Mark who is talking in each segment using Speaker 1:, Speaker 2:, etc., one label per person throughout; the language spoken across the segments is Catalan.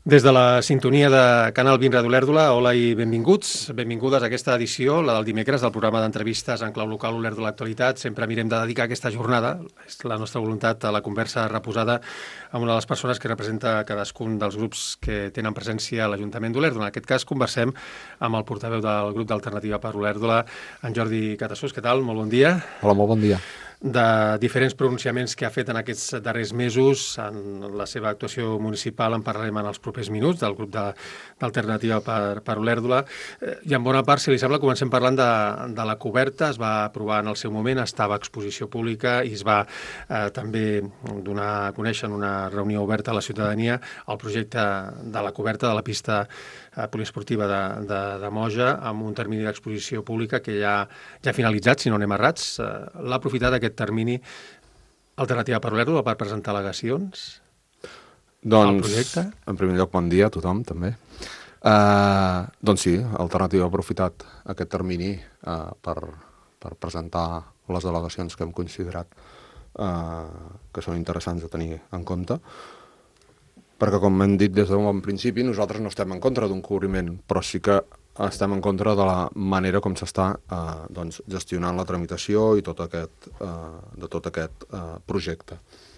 Speaker 1: Des de la sintonia de Canal 20 Ràdio Olèrdola, hola i benvinguts. Benvingudes a aquesta edició, la del dimecres, del programa d'entrevistes en clau local Olèrdola Actualitat. Sempre mirem de dedicar aquesta jornada, és la nostra voluntat, a la conversa reposada amb una de les persones que representa cadascun dels grups que tenen presència a l'Ajuntament d'Olèrdola. En aquest cas, conversem amb el portaveu del grup d'Alternativa per Olèrdola, en Jordi Catassús. Què tal? Molt bon dia.
Speaker 2: Hola, molt bon dia.
Speaker 1: De diferents pronunciaments que ha fet en aquests darrers mesos en la seva actuació municipal en parlarem en els propers minuts del grup d'Alternativa per Olèrdola. I en bona part, si li sembla, comencem parlant de la coberta. Es va aprovar en el seu moment, estava a exposició pública i es va també donar a conèixer en una reunió oberta a la ciutadania el projecte de la coberta de la pista poliesportiva de Moja amb un termini d'exposició pública que ja ha finalitzat, si no anem errats. L'ha aprofitat aquest termini Alternativa per Olèrdola per presentar al·legacions al projecte?
Speaker 2: En primer lloc, bon dia a tothom, també. Doncs sí, Alternativa ha aprofitat aquest termini per presentar les al·legacions que hem considerat que són interessants de tenir en compte, perquè, com hem dit des d'un bon principi, nosaltres no estem en contra d'un cobriment, però sí que estem en contra de la manera com s'està gestionant la tramitació i tot aquest projecte.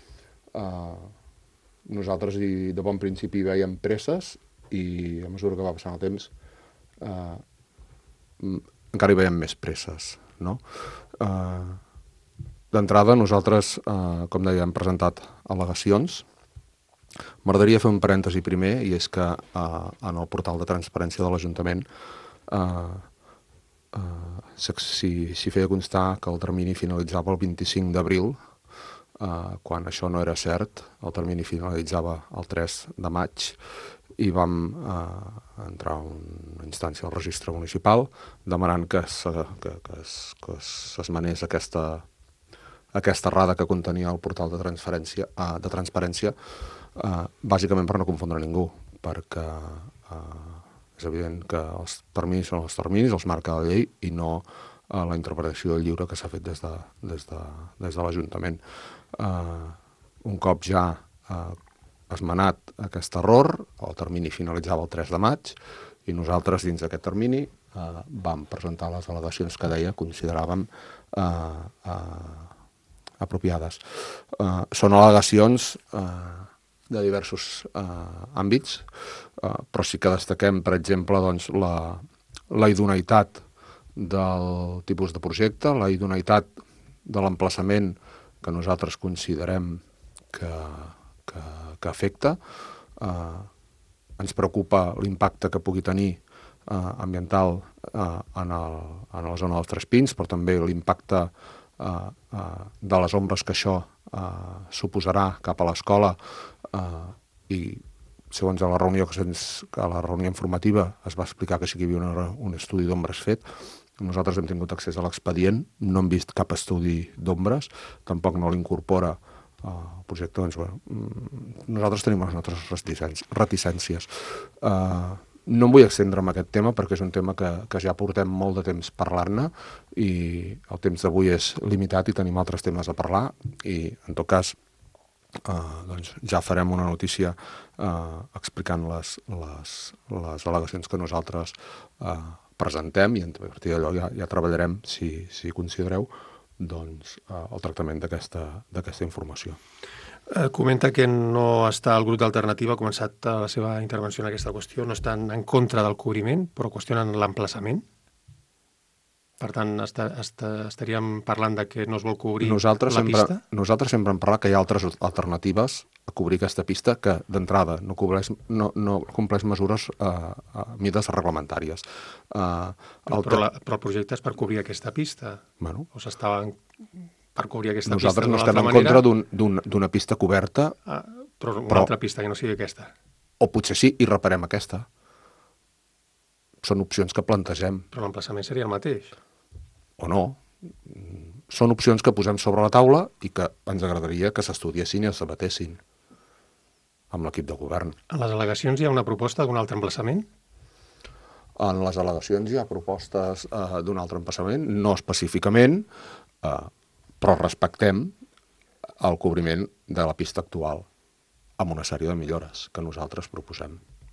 Speaker 2: Nosaltres de bon principi veiem presses i a mesura que va passant el temps encara hi veiem més presses, no? D'entrada, nosaltres, com deia, hem presentat al·legacions. M'agradaria fer un parèntesi primer, i és que en el portal de transparència de l'Ajuntament s'hi feia constar que el termini finalitzava el 25 d'abril, quan això no era cert. El termini finalitzava el 3 de maig i vam entrar a una instància al registre municipal demanant que s'esmenés aquesta errada que contenia el portal de transparència, bàsicament per no confondre ningú, perquè és evident que els terminis són els terminis, els marca la llei i no la interpretació lliure que s'ha fet des de l'Ajuntament. Un cop ja esmenat aquest error, el termini finalitzava el 3 de maig i nosaltres dins d'aquest termini vam presentar les al·legacions que consideràvem apropiades. Són al·legacions de diversos àmbits, però sí que destaquem, per exemple, la idoneïtat del tipus de projecte, la idoneïtat de l'emplaçament que nosaltres considerem que afecta. Ens preocupa l'impacte que pugui tenir ambiental en la zona dels Tres Pins, però també l'impacte de les ombres que això suposarà cap a l'escola, i segons la reunió informativa es va explicar que sí que hi havia un estudi d'ombres fet. Nosaltres hem tingut accés a l'expedient, no hem vist cap estudi d'ombres, tampoc no l'incorpora el projecte. Doncs, nosaltres tenim les nostres reticències. No em vull extendre en aquest tema perquè és un tema que ja portem molt de temps parlant-ne i el temps d'avui és limitat i tenim altres temes a parlar i, en tot cas, ja farem una notícia explicant les al·legacions que nosaltres presentem i a partir d'allò ja treballarem, si considereu, el tractament d'aquesta informació.
Speaker 1: Comenta que no està el grup d'Alternativa, ha començat la seva intervenció en aquesta qüestió, no estan en contra del cobriment, però qüestionen l'emplaçament. Per tant, estaríem parlant de que no es vol cobrir la pista?
Speaker 2: Nosaltres sempre hem parlat que hi ha altres alternatives a cobrir aquesta pista que, d'entrada, no compleix mesures mides reglamentàries.
Speaker 1: Però el projecte és per cobrir aquesta pista?
Speaker 2: Bueno.
Speaker 1: O s'estaven per cobrir aquesta pista
Speaker 2: nosaltres no
Speaker 1: d'una altra
Speaker 2: estem en
Speaker 1: manera?
Speaker 2: contra d'una pista coberta.
Speaker 1: Però una altra pista que no sigui aquesta?
Speaker 2: O potser sí, i reparem aquesta. Són opcions que plantegem.
Speaker 1: Però l'emplaçament seria el mateix?
Speaker 2: O no. Són opcions que posem sobre la taula i que ens agradaria que s'estudiessin i es debatessin amb l'equip de govern.
Speaker 1: En les al·legacions hi ha una proposta d'un altre emplaçament?
Speaker 2: En les al·legacions hi ha propostes d'un altre emplaçament, no específicament, però respectem el cobriment de la pista actual amb una sèrie de millores que nosaltres proposem.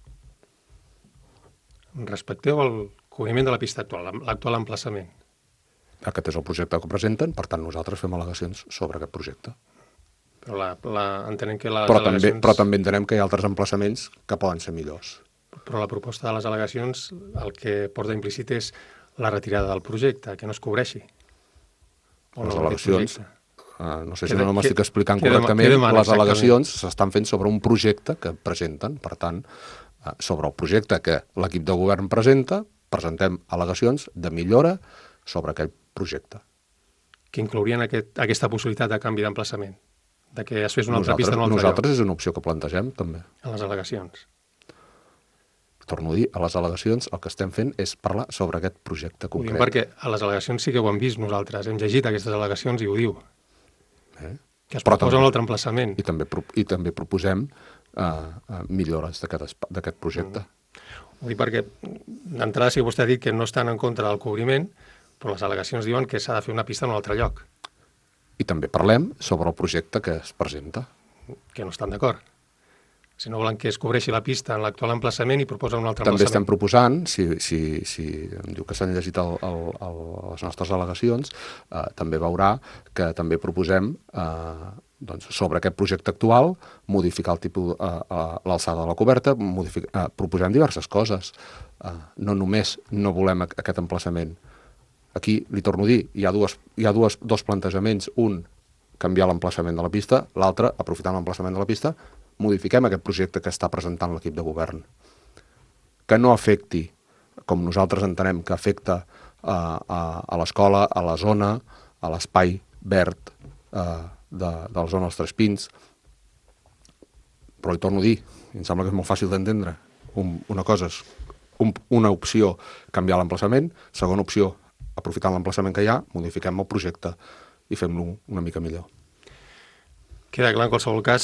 Speaker 1: Respecteu el cobriment de la pista actual, l'actual emplaçament.
Speaker 2: Aquest és el projecte que presenten, per tant nosaltres fem al·legacions sobre aquest projecte.
Speaker 1: Però entenem que les
Speaker 2: Però
Speaker 1: al·legacions...
Speaker 2: també entenem que hi ha altres emplaçaments que poden ser millors.
Speaker 1: Però la proposta de les al·legacions el que porta implícit és la retirada del projecte, que no es cobreixi.
Speaker 2: Les al·legacions, no sé si no m'estic explicant
Speaker 1: què
Speaker 2: correctament,
Speaker 1: demana
Speaker 2: les al·legacions s'estan fent sobre un projecte que presenten, per tant, sobre el projecte que l'equip de govern presenta, presentem al·legacions de millora sobre aquell projecte.
Speaker 1: Que inclourien aquesta possibilitat de canvi d'emplaçament, de que es fes una altra pista en un altre
Speaker 2: Nosaltres és una opció que plantegem, també.
Speaker 1: A les al·legacions.
Speaker 2: Torno a dir, a les al·legacions el que estem fent és parlar sobre aquest projecte concret.
Speaker 1: Ho dic perquè a les al·legacions sí que ho hem vist nosaltres, hem llegit aquestes al·legacions i ho diu. Que es proposa un altre emplaçament.
Speaker 2: I també proposem millores d'aquest projecte.
Speaker 1: Ho dic perquè d'entrada sí que vostè ha dit que no estan en contra del cobriment, però les al·legacions diuen que s'ha de fer una pista en un altre lloc.
Speaker 2: I també parlem sobre el projecte que es presenta.
Speaker 1: Que no estan d'acord. Si no volen que es cobreixi la pista en l'actual emplaçament i proposen un altre
Speaker 2: també
Speaker 1: emplaçament.
Speaker 2: Estem proposant, si em diu que s'han llegit les nostres al·legacions, també veurà que també proposem sobre aquest projecte actual modificar el tipus, l'alçada de la coberta, proposem diverses coses. No només no volem aquest emplaçament. Aquí, li torno a dir, hi ha dos plantejaments. Un, canviar l'emplaçament de la pista. L'altre, aprofitant l'emplaçament de la pista, modifiquem aquest projecte que està presentant l'equip de govern. Que no afecti, com nosaltres entenem que afecta a l'escola, a la zona, a l'espai verd de la zona dels Tres Pins. Però li torno a dir, em sembla que és molt fàcil d'entendre. Una cosa és una opció, canviar l'emplaçament. Segona opció, aprofitant l'emplaçament que hi ha, modifiquem el projecte i fem-lo una mica millor.
Speaker 1: Queda clar, en qualsevol cas,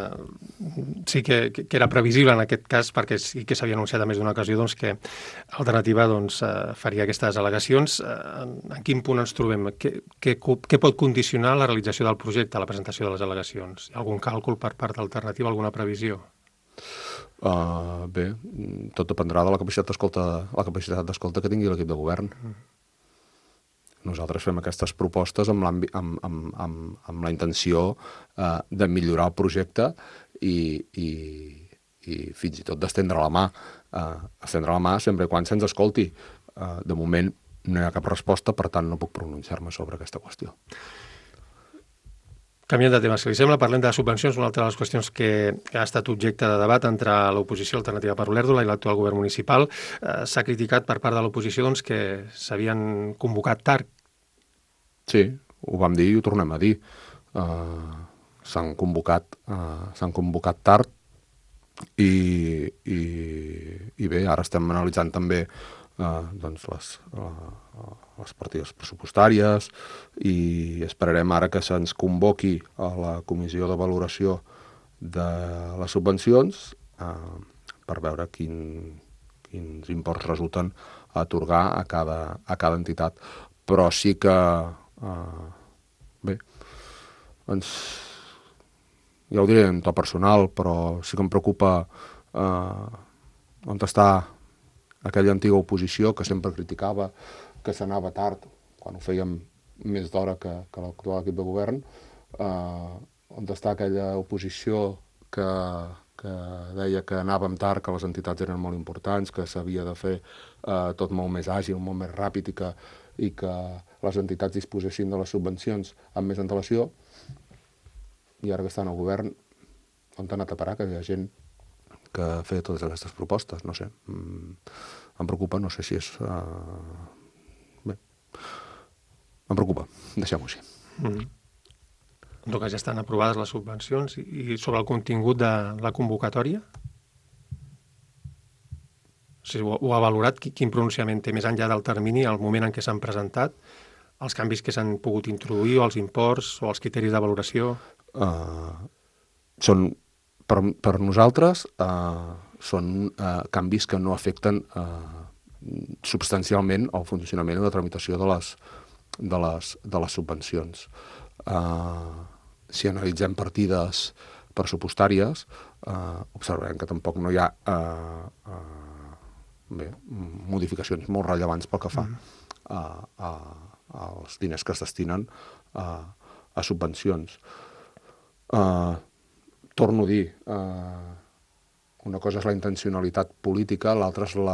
Speaker 1: sí que era previsible en aquest cas, perquè sí que s'havia anunciat a més d'una ocasió que Alternativa faria aquestes al·legacions. En quin punt ens trobem? Què pot condicionar la realització del projecte, la presentació de les al·legacions? Hi ha algun càlcul per part d'Alternativa, alguna previsió?
Speaker 2: Bé, tot dependrà de la capacitat d'escolta que tingui l'equip de govern. Nosaltres fem aquestes propostes amb la intenció de millorar el projecte i fins i tot d'estendre la mà. Estendre la mà sempre quan se'ns escolti. De moment no hi ha cap resposta, per tant no puc pronunciar-me sobre aquesta qüestió.
Speaker 1: Canviant de tema, si li sembla, parlem de subvencions, una altra de les qüestions que ha estat objecte de debat entre l'oposició Alternativa per Olèrdola i l'actual govern municipal. S'ha criticat per part de l'oposició que s'havien convocat tard.
Speaker 2: Sí, ho vam dir i ho tornem a dir. S'han convocat tard i bé, ara estem analitzant també les partides pressupostàries i esperarem ara que se'ns convoqui a la comissió de valoració de les subvencions per veure quins imports resulten a atorgar a cada entitat. Però sí que bé, ja ho diré en to personal, però sí que em preocupa on està aquella antiga oposició que sempre criticava que s'anava tard, quan ho fèiem més d'hora que l'actual equip de govern, on està aquella oposició que deia que anàvem tard, que les entitats eren molt importants, que s'havia de fer tot molt més àgil, molt més ràpid i que les entitats disposessin de les subvencions amb més antelació. I ara que estan al govern, on han anat a parar, que hi ha gent que feia totes aquestes propostes, no sé. Em preocupa, no sé si és... Bé, em preocupa, deixem-ho així.
Speaker 1: En tot cas, ja estan aprovades les subvencions i sobre el contingut de la convocatòria? O sigui, ho ha valorat? Quin pronunciament té més enllà del termini, al moment en què s'han presentat, els canvis que s'han pogut introduir, o els imports, o els criteris de valoració?
Speaker 2: Són, per nosaltres, són canvis que no afecten substancialment el funcionament i la tramitació de les subvencions. Si analitzem partides pressupostàries, observarem que tampoc no hi ha modificacions molt rellevants pel que fa als diners que es destinen a subvencions. Torno a dir, una cosa és la intencionalitat política, l'altra és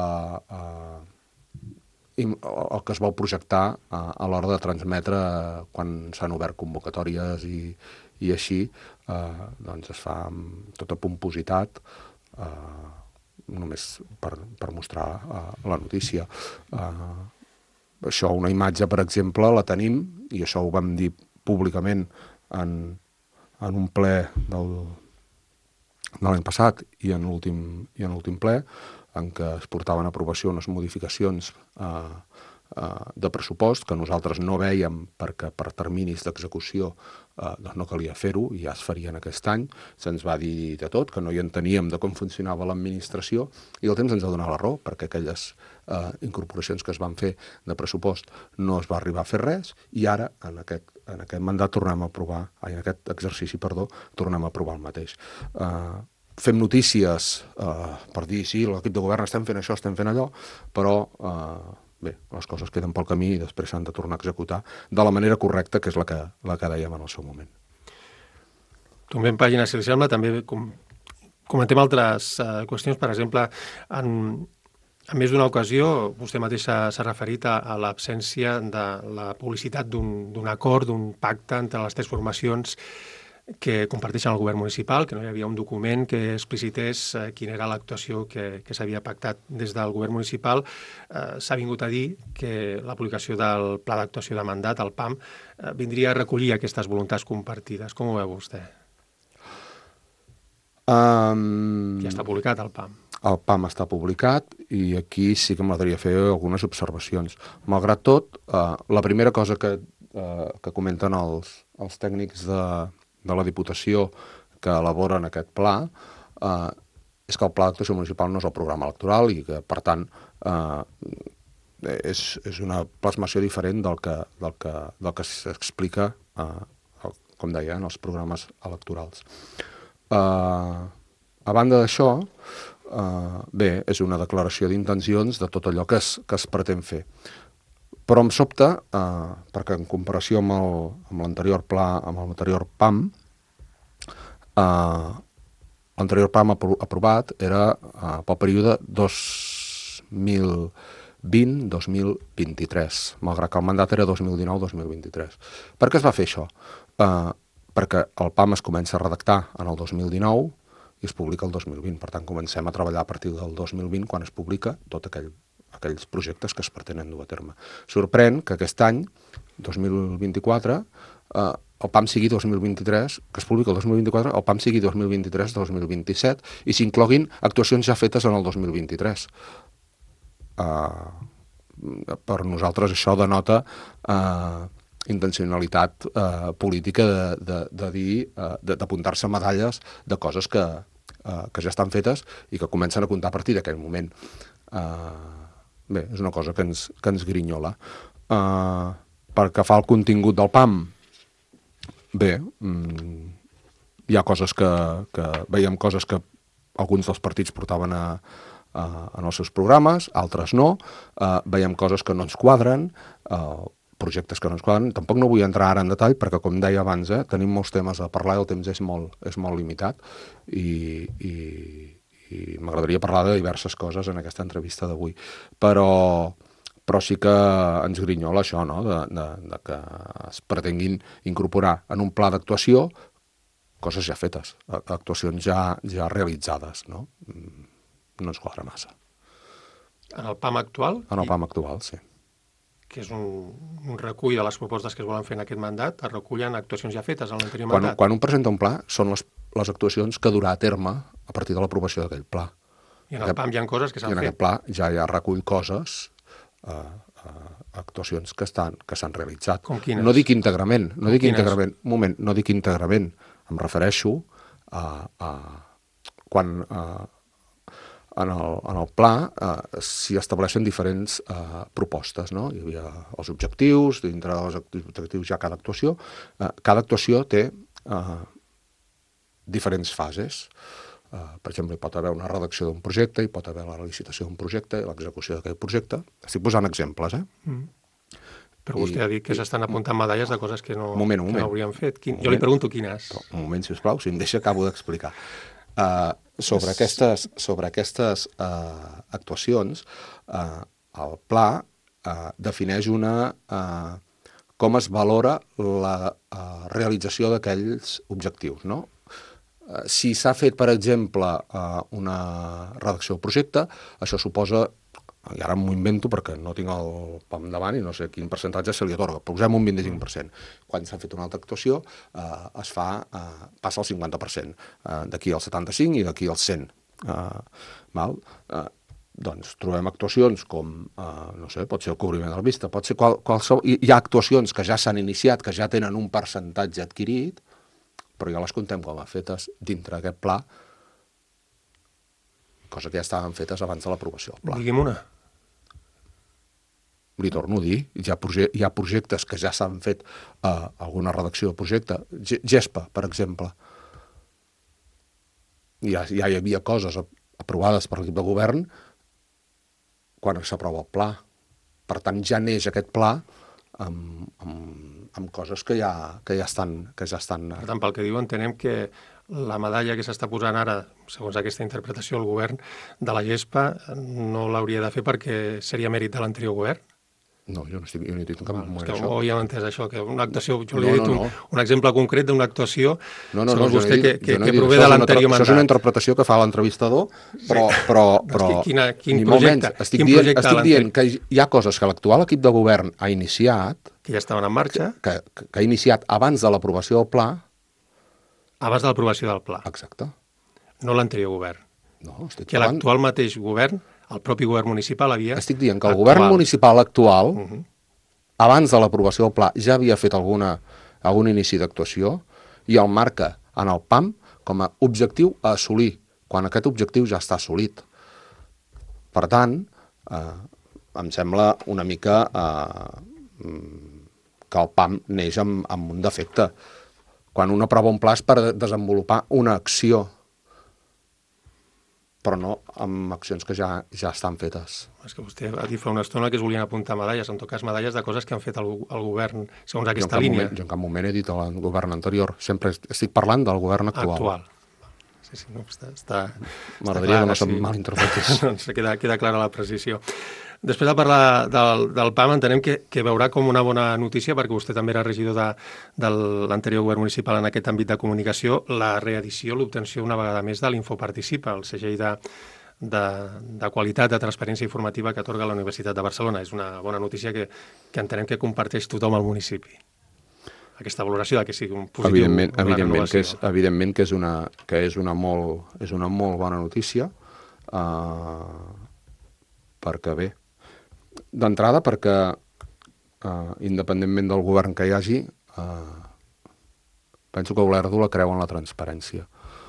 Speaker 2: el que es vol projectar a l'hora de transmetre quan s'han obert convocatòries i així, doncs es fa amb tota pompositat, només per mostrar la notícia. Això, una imatge, per exemple, la tenim, i això ho vam dir públicament en un ple de l'any passat i en l'últim ple, en què es portaven a aprovació unes modificacions de pressupost que nosaltres no vèiem perquè per terminis d'execució doncs no calia fer-ho i ja es farien aquest any. Se'ns va dir de tot, que no hi enteníem de com funcionava l'administració, i el temps ens ha donat la raó, perquè aquelles incorporacions que es van fer de pressupost no es va arribar a fer res, i ara en aquest mandat tornem a aprovar, en aquest exercici, tornem a aprovar el mateix. Fem notícies per dir sí, l'equip de govern estem fent això, estem fent allò, però bé, les coses queden pel camí i després s'han de tornar a executar de la manera correcta, que és la que dèiem en el seu moment.
Speaker 1: Tombem pàgina, si li sembla, també comentem altres qüestions. Per exemple, en més d'una ocasió, vostè mateix s'ha referit a l'absència de la publicitat d'un acord, d'un pacte entre les tres formacions que comparteixen el govern municipal, que no hi havia un document que explicités quina era l'actuació que s'havia pactat des del govern municipal. S'ha vingut a dir que la publicació del Pla d'Actuació de Mandat, el PAM, vindria a recollir aquestes voluntats compartides. Com ho veu vostè? Ja està publicat el PAM.
Speaker 2: El PAM està publicat i aquí sí que m'agradaria fer algunes observacions. Malgrat tot, la primera cosa que comenten els tècnics de la Diputació que elaboren aquest pla és que el Pla d'Actuació Municipal no és el programa electoral i que, per tant, és una plasmació diferent del que s'explica, com deia, en els programes electorals. A banda d'això, bé, és una declaració d'intencions de tot allò que es pretén fer. Però em sobta, perquè en comparació amb l'anterior pla, amb l'anterior PAM, l'anterior PAM aprovat era pel període 2020-2023, malgrat que el mandat era 2019-2023. Per què es va fer això? Perquè el PAM es comença a redactar en el 2019 i es publica el 2020. Per tant, comencem a treballar a partir del 2020, quan es publica tot aquells projectes que es pretenen dur a terme. Sorprèn que aquest any, 2024, el PAM sigui 2023, que es publica el 2024, el PAM sigui 2023-2027 i s'incloguin actuacions ja fetes en el 2023. Per nosaltres això denota intencionalitat política de dir, d'apuntar-se medalles de coses que ja estan fetes i que comencen a comptar a partir d'aquell moment. Bé, és una cosa que ens grinyola. Pel que fa al contingut del PAM, bé, hi ha coses que veiem coses que alguns dels partits portaven en els seus programes, altres no. Veiem coses que no ens quadren, projectes que no ens quadren. Tampoc no vull entrar ara en detall perquè, com deia abans, tenim molts temes a parlar i el temps és molt limitat i m'agradaria parlar de diverses coses en aquesta entrevista d'avui, però sí que ens grinyola això, no?, de que es pretenguin incorporar en un pla d'actuació coses ja fetes, actuacions ja realitzades, no? No ens quadra massa.
Speaker 1: En el PAM actual?
Speaker 2: En el PAM actual, sí.
Speaker 1: Que és un recull de les propostes que es volen fer en aquest mandat, es recullen actuacions ja fetes en l'anterior mandat.
Speaker 2: Quan un presenta un pla, són les actuacions que durà a terme a partir de l'aprovació d'aquell pla.
Speaker 1: I en el PAM hi ha coses que s'han fet.
Speaker 2: I en aquest pla ja recull coses, actuacions que s'han realitzat.
Speaker 1: Com quines?
Speaker 2: No dic íntegrament, no dic íntegrament, em refereixo a quan en el pla s'hi estableixen diferents propostes, no? Hi havia els objectius, dintre dels objectius hi ha cada actuació té diferents fases. Per exemple, hi pot haver una redacció d'un projecte, hi pot haver la licitació d'un projecte i l'execució d'aquest projecte. Estic posant exemples,
Speaker 1: Però vostè ha dit que s'estan apuntant medalles de coses que no haurien fet. Jo li pregunto quines.
Speaker 2: Un moment, sisplau, si em deixa acabo d'explicar. Sobre aquestes actuacions, el pla defineix com es valora la realització d'aquells objectius, no? Si s'ha fet, per exemple, una redacció del projecte, això suposa, i ara m'ho invento perquè no tinc el PAM davant i no sé quin percentatge se li atorga, posem un 25%. Quan s'ha fet una altra actuació, passa al 50%, d'aquí al 75% i d'aquí al 100%. Doncs trobem actuacions com, no sé, pot ser el cobriment de la vista, pot ser qualsevol... Hi ha actuacions que ja s'han iniciat, que ja tenen un percentatge adquirit, però ja les contem com a fetes dintre d'aquest pla, cosa que ja estaven fetes abans de l'aprovació del pla.
Speaker 1: Digui'm una.
Speaker 2: Li torno a dir, hi ha projectes que ja s'han fet alguna redacció de projecte. GESPA, per exemple. Ja hi havia coses aprovades per l'equip de govern quan s'aprova el pla. Per tant, ja neix aquest pla amb coses que ja estan... Per
Speaker 1: tant, pel que diu, entenem que la medalla que s'està posant ara, segons aquesta interpretació, el govern de la GESPA no l'hauria de fer perquè seria mèrit de l'anterior govern?
Speaker 2: No, jo no he dit en cap moment això.
Speaker 1: O ja hem entès això, que una actuació... Jo li he dit un exemple concret d'una actuació, segons vostè, que prové de l'anterior mandat.
Speaker 2: Això és una interpretació que fa l'entrevistador, però
Speaker 1: Quin projecte?
Speaker 2: Estic dient que hi ha coses que l'actual equip de govern ha iniciat...
Speaker 1: Que ja estaven en marxa.
Speaker 2: Que ha iniciat abans de l'aprovació del pla.
Speaker 1: Abans de l'aprovació del pla.
Speaker 2: Exacte.
Speaker 1: No l'anterior govern.
Speaker 2: No, estic
Speaker 1: parlant... Que l'actual mateix govern... El propi govern municipal havia...
Speaker 2: Estic dient que el govern municipal actual, abans de l'aprovació del pla, ja havia fet algun inici d'actuació i el marca en el PAM com a objectiu a assolir, quan aquest objectiu ja està assolit. Per tant, em sembla una mica que el PAM neix amb un defecte. Quan un aprova un pla és per desenvolupar una acció, però no amb accions que ja estan fetes.
Speaker 1: És que vostè va dir fa una estona que es volien apuntar medalles, en tot cas medalles de coses que han fet el govern segons aquesta línia.
Speaker 2: Jo en cap moment he dit el govern anterior, sempre estic parlant del govern actual.
Speaker 1: Sí, no, està...
Speaker 2: M'agradaria que no se'm malinterpretés.
Speaker 1: Doncs queda clara la precisió. Després de parlar del PAM, entenem que veurà com una bona notícia, perquè vostè també era regidor de l'anterior govern municipal en aquest àmbit de comunicació, la reedició, l'obtenció una vegada més de l'Infoparticipa, el segell de qualitat, de transparència informativa que atorga la Universitat de Barcelona. És una bona notícia que entenem que comparteix tothom al municipi. Aquesta valoració que sigui un positiu.
Speaker 2: Evidentment que és una molt bona notícia, perquè bé, d'entrada perquè independentment del govern que hi hagi, penso que Olèrdola creu en la transparència.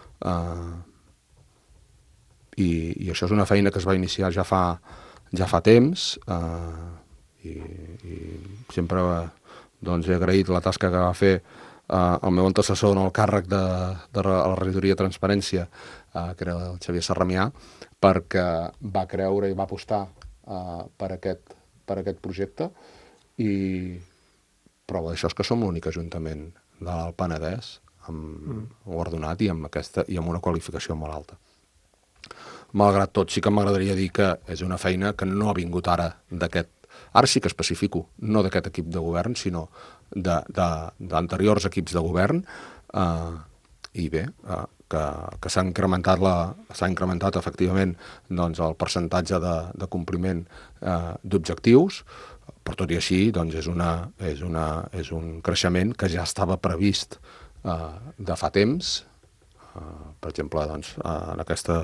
Speaker 2: I això és una feina que es va iniciar ja fa temps, i sempre he agraït la tasca que va fer el meu antecessor en el càrrec de la regidoria de Transparència, que era el Xavier Sarramià, perquè va creure i va apostar per aquest projecte, i prova d'això és que som l'únic ajuntament del Penedès guardonat i amb una qualificació molt alta. Malgrat tot, sí que m'agradaria dir que és una feina que no ha vingut ara sí que especifico, no d'aquest equip de govern, sinó d'anteriors equips de govern, i bé, que s'ha incrementat efectivament el percentatge de compliment d'objectius, però tot i així és un creixement que ja estava previst de fa temps. Per exemple, en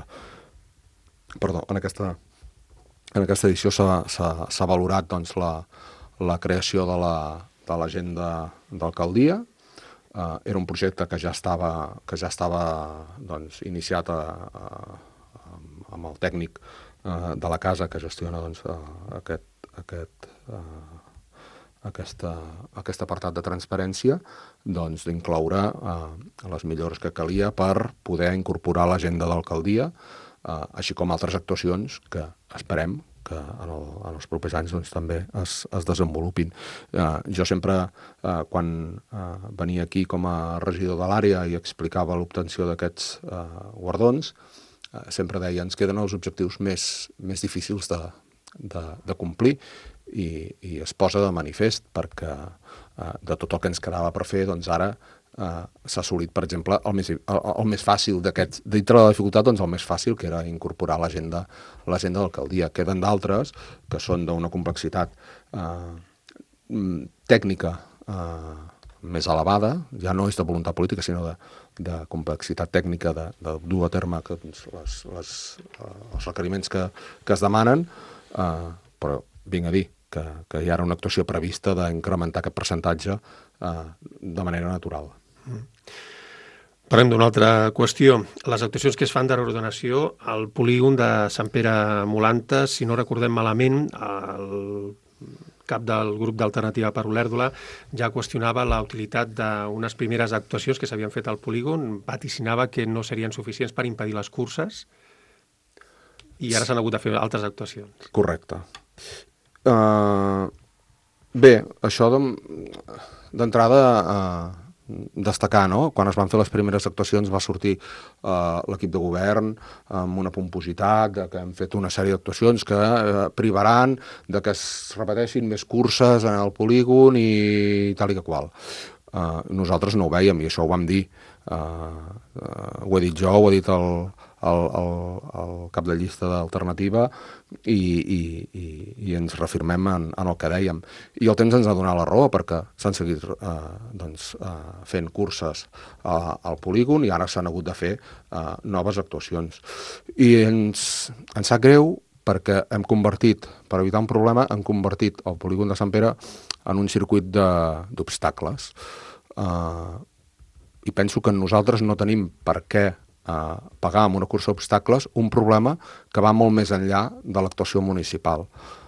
Speaker 2: aquesta edició s'ha valorat la creació de l'agenda d'alcaldia. Era un projecte que ja estava iniciat amb el tècnic de la casa que gestiona aquest apartat de transparència, doncs d'incloure les millores que calia per poder incorporar a l'agenda d'alcaldia, així com altres actuacions que esperem que en els propers anys doncs, també es desenvolupin. Jo sempre, quan venia aquí com a regidor de l'àrea i explicava l'obtenció d'aquests guardons, sempre deia, ens queden els objectius més difícils de complir i es posa de manifest perquè de tot el que ens quedava per fer, doncs ara s'ha assolit, per exemple, el més fàcil d'aquests, dintre de la dificultat, doncs el més fàcil, que era incorporar l'agenda d'alcaldia. Queden d'altres que són d'una complexitat tècnica més elevada, ja no és de voluntat política, sinó de complexitat tècnica de dur a terme els requeriments que es demanen, però vinc a dir que hi ha una actuació prevista d'incrementar aquest percentatge de manera natural.
Speaker 1: Parlem d'una altra qüestió. Les actuacions que es fan de reordenació al polígon de Sant Pere Molantes, si no recordem malament, el cap del grup d'Alternativa per Olèrdola ja qüestionava la utilitat d'unes primeres actuacions que s'havien fet al polígon, vaticinava que no serien suficients per impedir les curses i ara s'han hagut de fer altres actuacions.
Speaker 2: Correcte. Bé, això d'entrada destacar, no? Quan es van fer les primeres actuacions va sortir l'equip de govern amb una pompositat de que hem fet una sèrie d'actuacions que privaran de que es repeteixin més curses en el polígon i tal i que qual. Nosaltres no ho vèiem i això ho vam dir. Ho he dit jo, ho ha dit el cap de llista d'Alternativa i ens reafirmem en el que dèiem. I el temps ens ha donat la raó perquè s'han seguit fent curses al polígon i ara s'han hagut de fer noves actuacions. I ens sap greu perquè hem convertit, per evitar un problema, hem convertit el polígon de Sant Pere en un circuit d'obstacles. I penso que nosaltres no tenim per què pagar amb una cursa d'obstacles un problema que va molt més enllà de l'actuació municipal.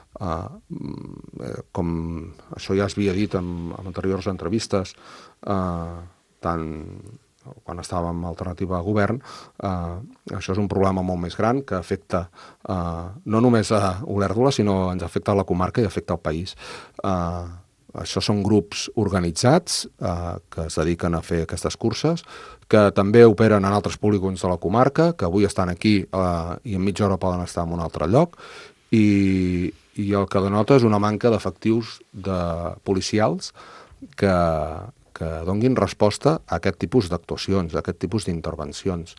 Speaker 2: Com això ja es havia dit en anteriors entrevistes, tant quan estàvem a Alternativa a Govern, això és un problema molt més gran que afecta no només a Olèrdola, sinó ens afecta a la comarca i afecta al país. Això són grups organitzats que es dediquen a fer aquestes curses, que també operen en altres polígons de la comarca, que avui estan aquí i en mitja hora poden estar en un altre lloc, i el que denota és una manca d'efectius policials que donguin resposta a aquest tipus d'actuacions, a aquest tipus d'intervencions.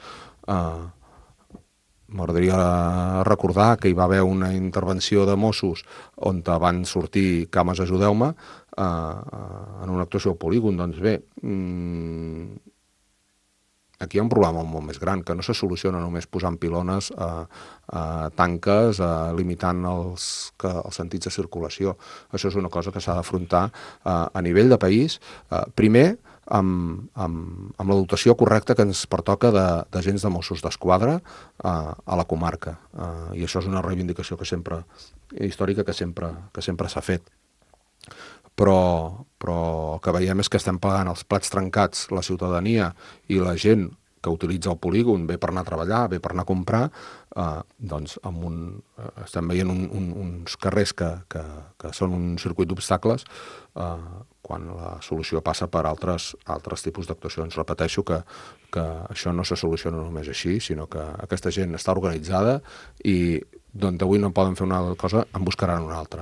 Speaker 2: M'agradaria recordar que hi va haver una intervenció de Mossos on van sortir cames ajudeu-me en una actuació al polígon. Doncs bé, aquí hi ha un problema molt més gran, que no se soluciona només posant pilones, tanques, limitant els sentits de circulació. Això és una cosa que s'ha d'afrontar a nivell de país, primer amb la dotació correcta que ens pertoca d'agents de Mossos d'Esquadra a la comarca. I això és una reivindicació històrica que sempre s'ha fet. Però el que veiem és que estem pagant els plats trencats la ciutadania i la gent que utilitza el polígon, bé per anar a treballar, bé per anar a comprar, doncs estem veient uns carrers que són un circuit d'obstacles quan la solució passa per altres tipus d'actuacions. Repeteixo que això no se soluciona només així, sinó que aquesta gent està organitzada i d'on avui no poden fer una cosa, en buscaran una altra.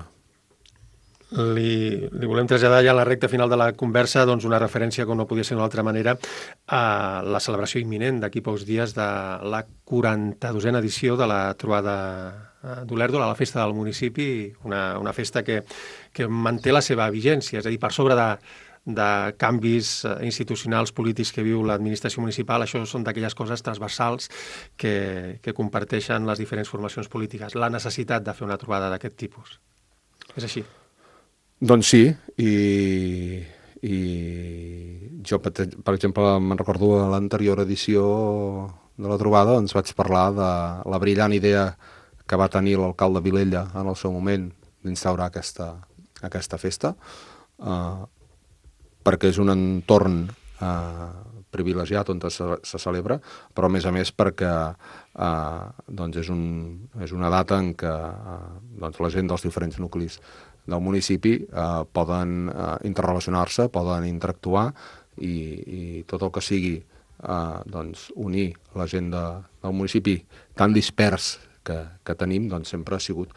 Speaker 1: Li volem traslladar ja a la recta final de la conversa doncs una referència, com no podia ser d'una altra manera, a la celebració imminent d'aquí pocs dies de la 42a edició de la trobada d'Olèrdola, a la festa del municipi, una festa que manté la seva vigència, és a dir, per sobre de canvis institucionals, polítics que viu l'administració municipal, això són d'aquelles coses transversals que comparteixen les diferents formacions polítiques, la necessitat de fer una trobada d'aquest tipus. És així.
Speaker 2: Doncs sí, i jo, per exemple, me'n recordo a l'anterior edició de la trobada, doncs vaig parlar de la brillant idea que va tenir l'alcalde Vilella en el seu moment d'instaurar aquesta festa. perquè és un entorn privilegiat on se celebra, però a més perquè doncs és una data en què doncs la gent dels diferents nuclis del municipi poden interrelacionar-se, poden interactuar i tot el que sigui doncs unir la gent del municipi tan dispers que tenim, doncs sempre ha sigut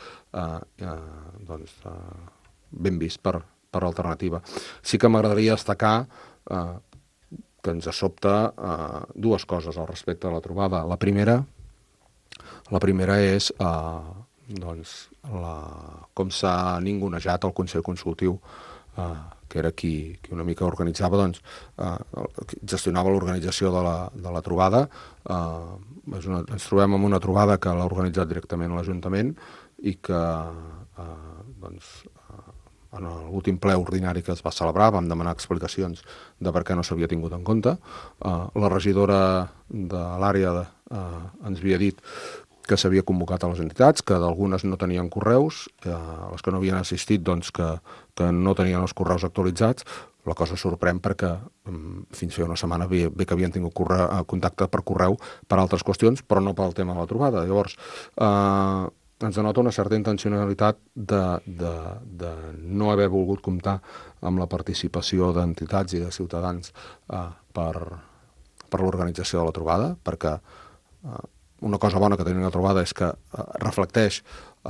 Speaker 2: ben vist per alternativa. Sí que m'agradaria destacar que ens sobta dues coses al respecte de la trobada. La primera és com s'ha ningunejat el Consell Consultiu, que era qui una mica organitzava, gestionava l'organització de la trobada. Ens trobem amb una trobada que l'ha organitzat directament l'Ajuntament i que en l'últim ple ordinari que es va celebrar vam demanar explicacions de per què no s'havia tingut en compte. La regidora de l'àrea ens havia dit que s'havia convocat a les entitats, que d'algunes no tenien correus, les que no havien assistit que no tenien els correus actualitzats. La cosa sorprèn perquè fins fa una setmana bé que havien tingut contacte per correu per altres qüestions, però no pel tema de la trobada. Llavors, ens denota una certa intencionalitat de no haver volgut comptar amb la participació d'entitats i de ciutadans per l'organització de la trobada, perquè una cosa bona que tenim la trobada és que reflecteix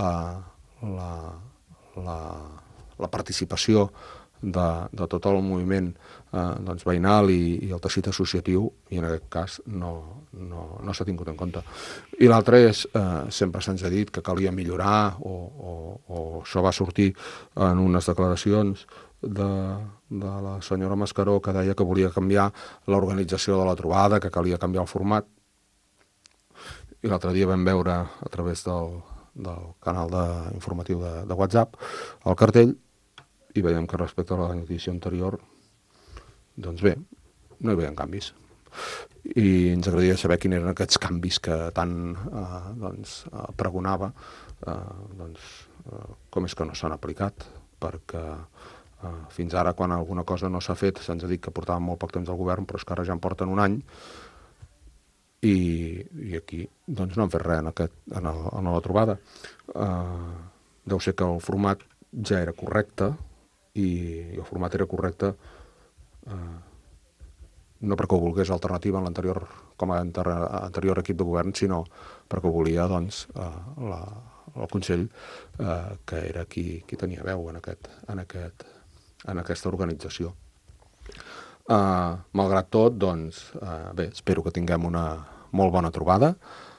Speaker 2: la participació de tot el moviment veïnal i el teixit associatiu, i en aquest cas no s'ha tingut en compte. I l'altre és, sempre se'ns ha dit que calia millorar, o això va sortir en unes declaracions de la senyora Mascaró, que deia que volia canviar l'organització de la trobada, que calia canviar el format. I l'altre dia vam veure a través del canal informatiu de WhatsApp el cartell i veiem que respecte a la notícia anterior, doncs bé, no hi veiem canvis. I ens agradaria saber quins eren aquests canvis que tant pregonava, com és que no s'han aplicat, perquè fins ara, quan alguna cosa no s'ha fet, se'ns ha dit que portàvem molt poc temps al govern, però és que ara ja en porten un any, i aquí doncs no han fet res en la trobada. Deu ser que el format ja era correcte, i el format era correcte no perquè ho volgués alternativa en l'anterior, com a anterior equip de govern, sinó perquè ho volia el Consell, que era qui tenia veu en aquesta organització. Malgrat tot, doncs, bé, espero que tinguem una molt bona trobada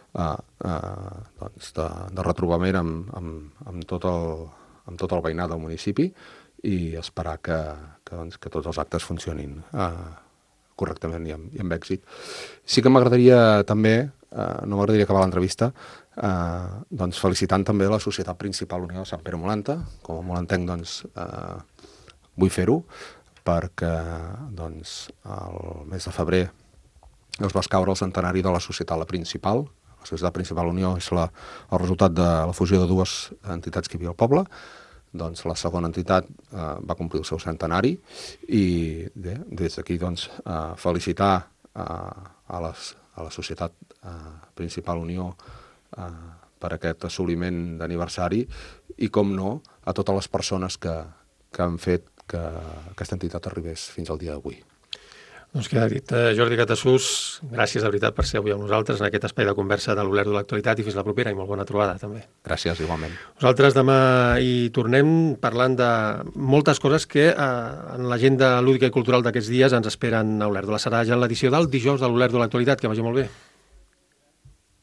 Speaker 2: de retrobament amb tot el veïnat del municipi, i esperar que tots els actes funcionin correctament i amb èxit. Sí que m'agradaria també, no m'agradaria acabar l'entrevista, felicitant també la Societat Principal Unió de Sant Pere Molanta. Com a molantenc, vull fer-ho, perquè el mes de febrer es va escaure el centenari de la Societat Principal. La Societat Principal Unió és el resultat de la fusió de dues entitats que hi havia al poble. Doncs la segona entitat va complir el seu centenari, i des d'aquí felicitar a la Societat Principal Unió per aquest assoliment d'aniversari, i, com no, a totes les persones que han fet que aquesta entitat arribés fins al dia d'avui.
Speaker 1: Doncs queda dit. Jordi Catasús, gràcies de veritat per ser avui amb nosaltres en aquest espai de conversa de l'Olèrdola de l'Actualitat, i fins la propera, i molt bona trobada també.
Speaker 2: Gràcies, igualment.
Speaker 1: Nosaltres demà hi tornem parlant de moltes coses que en l'agenda lúdica i cultural d'aquests dies ens esperen a Olèrdola. Serà ja en l'edició del dijous de l'Olèrdola de l'Actualitat. Que vagi molt bé.